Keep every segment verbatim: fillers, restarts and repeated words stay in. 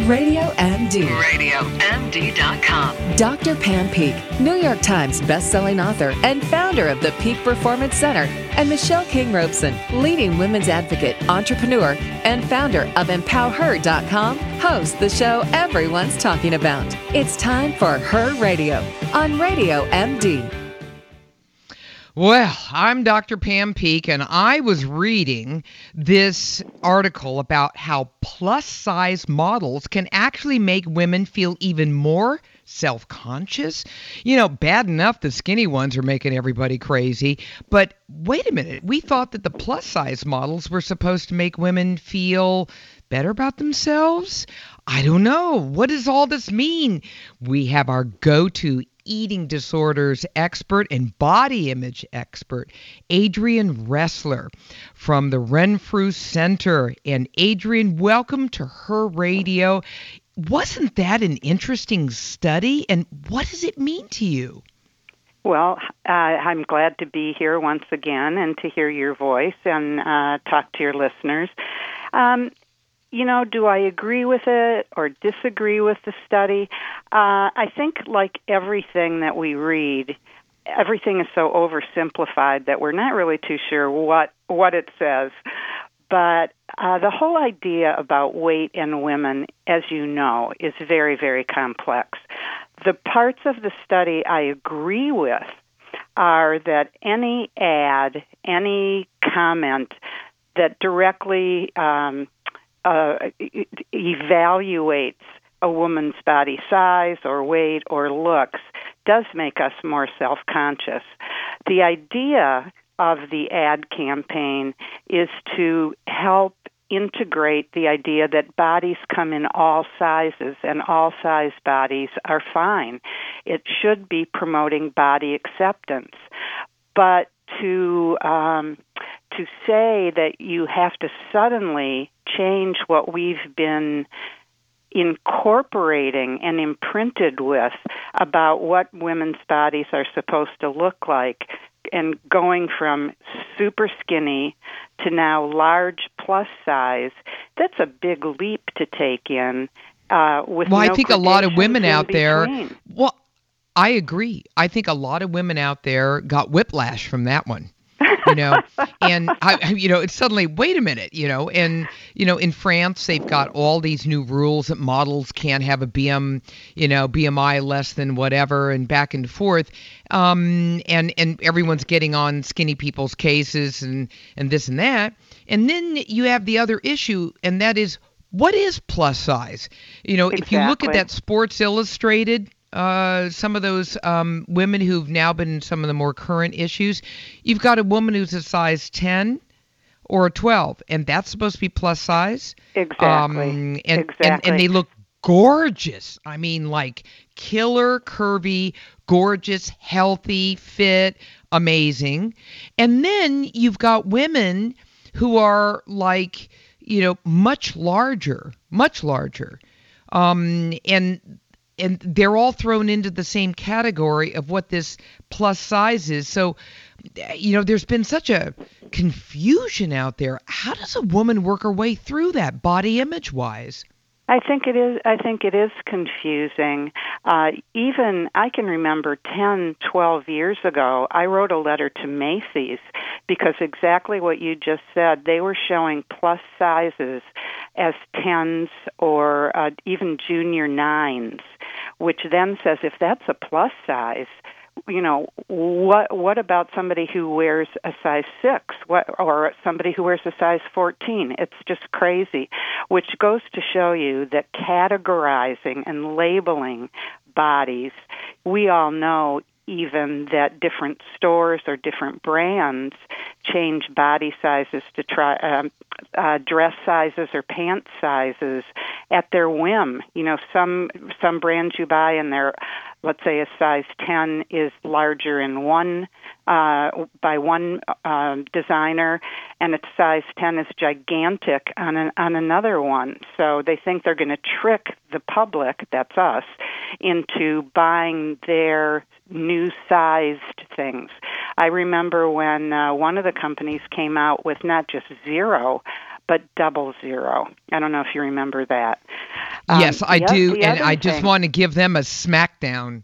Radio M D. radio M D dot com. Doctor Pam Peek, New York Times bestselling author and founder of the Peak Performance Center, and Michelle King Robeson, leading women's advocate, entrepreneur, and founder of empower her dot com, hosts the show everyone's talking about. It's time for Her Radio on Radio M D. Well, I'm Doctor Pam Peek, and I was reading this article about how plus-size models can actually make women feel even more self-conscious. You know, bad enough the skinny ones are making everybody crazy, but wait a minute. We thought that the plus-size models were supposed to make women feel better about themselves? I don't know. What does all this mean? We have our go-to eating disorders expert and body image expert, Adrienne Ressler from the Renfrew Center. And Adrienne, welcome to Her Radio. Wasn't that an interesting study? And what does it mean to you? Well, uh, I'm glad to be here once again and to hear your voice and uh, talk to your listeners. Um, You know, do I agree with it or disagree with the study? Uh, I think like everything that we read, everything is so oversimplified that we're not really too sure what, what it says. But uh, the whole idea about weight in women, as you know, is very, very complex. The parts of the study I agree with are that any ad, any comment that directly um, Uh, evaluates a woman's body size or weight or looks does make us more self-conscious. The idea of the ad campaign is to help integrate the idea that bodies come in all sizes and all size bodies are fine. It should be promoting body acceptance. But to um, to say that you have to suddenly change what we've been incorporating and imprinted with about what women's bodies are supposed to look like, and going from super skinny to now large plus size, that's a big leap to take in. Uh, with well, no I think a lot of women out there. Between. Well, I agree. I think a lot of women out there got whiplash from that one. You know, and I, you know, it's suddenly, wait a minute, you know, and, you know, in France, they've got all these new rules that models can't have a B M, you know, B M I less than whatever, and back and forth. Um, and, and everyone's getting on skinny people's cases and, and this and that. And then you have the other issue, and that is, what is plus size? You know, Exactly. if you look at that Sports Illustrated, Uh, some of those um, women who've now been in some of the more current issues, you've got a woman who's a size ten or a twelve, and that's supposed to be plus size. Exactly. Um, and, exactly. and, and they look gorgeous. I mean, like killer, curvy, gorgeous, healthy, fit, amazing. And then you've got women who are like, you know, much larger, much larger. Um, and And they're all thrown into the same category of what this plus size is. So, you know, there's been such a confusion out there. How does a woman work her way through that, body image-wise? I think it is. I think it is confusing. Uh, even I can remember ten, twelve years ago, I wrote a letter to Macy's because exactly what you just said. They were showing plus sizes as tens or uh, even junior nines, which then says if that's a plus size, you know, what what about somebody who wears a size six, what, or somebody who wears a size fourteen? It's just crazy, which goes to show you that categorizing and labeling bodies, we all know even that different stores or different brands change body sizes to try um, uh, dress sizes or pant sizes at their whim. You know, some some brands you buy and they're, let's say, a size ten is larger in one uh, by one uh, designer, and a size ten is gigantic on an, on another one. So they think they're going to trick the public, that's us, into buying their new sized things. I remember when uh, one of the companies came out with not just zero, but double zero. I don't know if you remember that. Um, yes, I the, do, the and I thing, just want to give them a smackdown.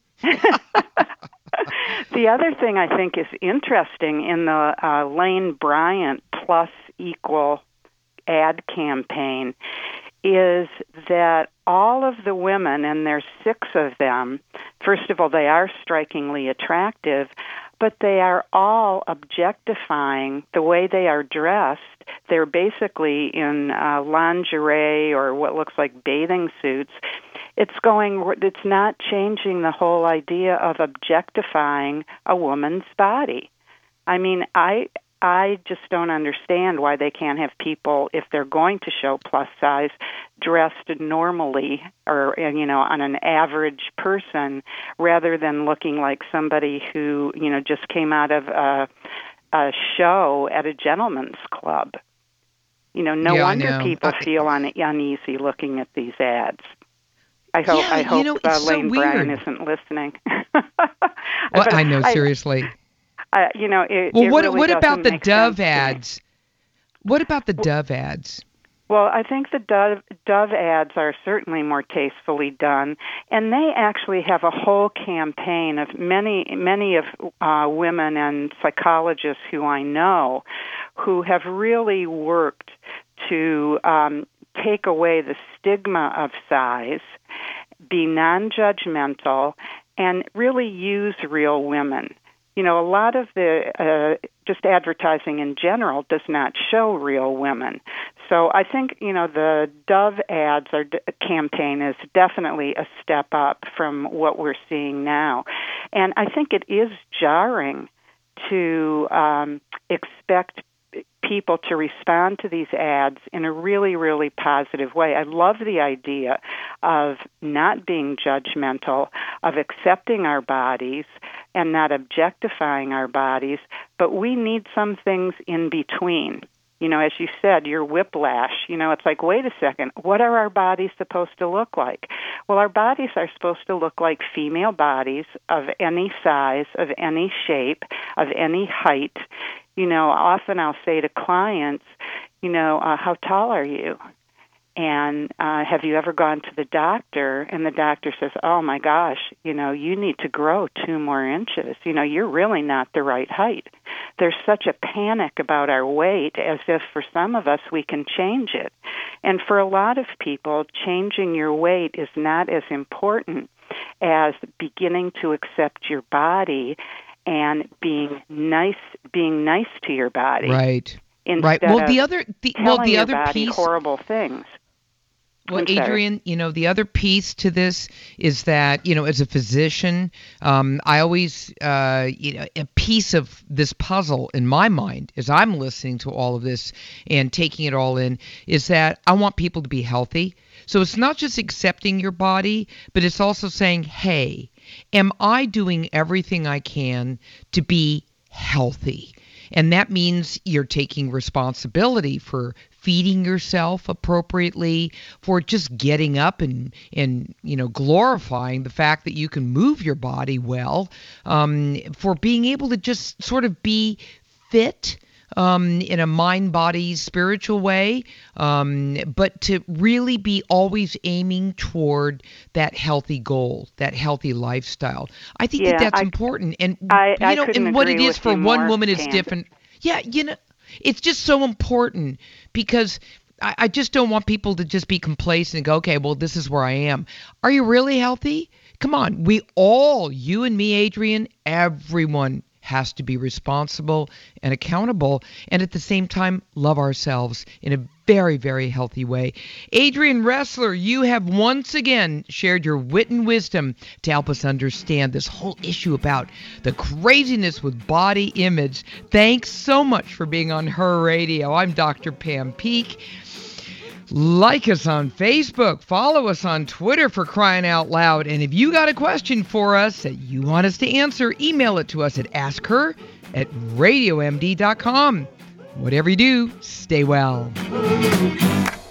The other thing I think is interesting in the uh, Lane Bryant Plus Equal ad campaign is that all of the women, and there's six of them, first of all, they are strikingly attractive, but they are all objectifying the way they are dressed. They're basically in uh, lingerie or what looks like bathing suits. It's going. It's not changing the whole idea of objectifying a woman's body. I mean, I I just don't understand why they can't have people, if they're going to show plus size, dressed normally or, you know, on an average person, rather than looking like somebody who, you know, just came out of a, a show at a gentleman's club. You know, no yeah, wonder people I, feel un- uneasy looking at these ads. I hope yeah, I hope you know, uh, so Lane weird. Bryant isn't listening. Well, I know, seriously. I, you know, it, well, it what really what about the make Dove sense ads? What about the Dove ads? Well, I think the Dove, Dove ads are certainly more tastefully done, and they actually have a whole campaign of many, many of uh, women and psychologists who I know who have really worked to um, take away the stigma of size, be non-judgmental, and really use real women. You know, a lot of the uh, just advertising in general does not show real women. So I think, you know, the Dove ads or d- campaign is definitely a step up from what we're seeing now. And I think it is jarring to um, expect people to respond to these ads in a really, really positive way. I love the idea of not being judgmental, of accepting our bodies and not objectifying our bodies, but we need some things in between. You know, as you said, your whiplash, you know, it's like, wait a second, what are our bodies supposed to look like? Well, our bodies are supposed to look like female bodies of any size, of any shape, of any height. You know, often I'll say to clients, you know, uh, how tall are you? And uh, have you ever gone to the doctor? And the doctor says, oh, my gosh, you know, you need to grow two more inches. You know, you're really not the right height. There's such a panic about our weight, as if for some of us we can change it. And for a lot of people, changing your weight is not as important as beginning to accept your body and being nice, being nice to your body. Right. Instead right. Well, of the other, the, telling well, the your other body piece, horrible things. Well, I'm sorry. Adrienne, you know, the other piece to this is that, you know, as a physician, um, I always, uh, you know, a piece of this puzzle in my mind as I'm listening to all of this and taking it all in is that I want people to be healthy. So it's not just accepting your body, but it's also saying, hey, am I doing everything I can to be healthy? And that means you're taking responsibility for feeding yourself appropriately, for just getting up and, and you know, glorifying the fact that you can move your body well, um, for being able to just sort of be fit um, in a mind, body, spiritual way, um, but to really be always aiming toward that healthy goal, that healthy lifestyle. I think Yeah, that that's I- important. And, I- you I know, couldn't and what it agree is with for you one more, woman is Pam. different. Yeah, you know, it's just so important because I, I just don't want people to just be complacent and go, okay, well, this is where I am. Are you really healthy? Come on. We all, you and me, Adrienne, everyone has to be responsible and accountable, and at the same time love ourselves in a very, very healthy way. Adrienne Ressler, you have once again shared your wit and wisdom to help us understand this whole issue about the craziness with body image. Thanks so much for being on Her Radio. I'm Doctor Pam Peeke. Like us on Facebook, follow us on Twitter, for crying out loud. And if you got a question for us that you want us to answer, email it to us at askher at radio m d dot com. Whatever you do, stay well.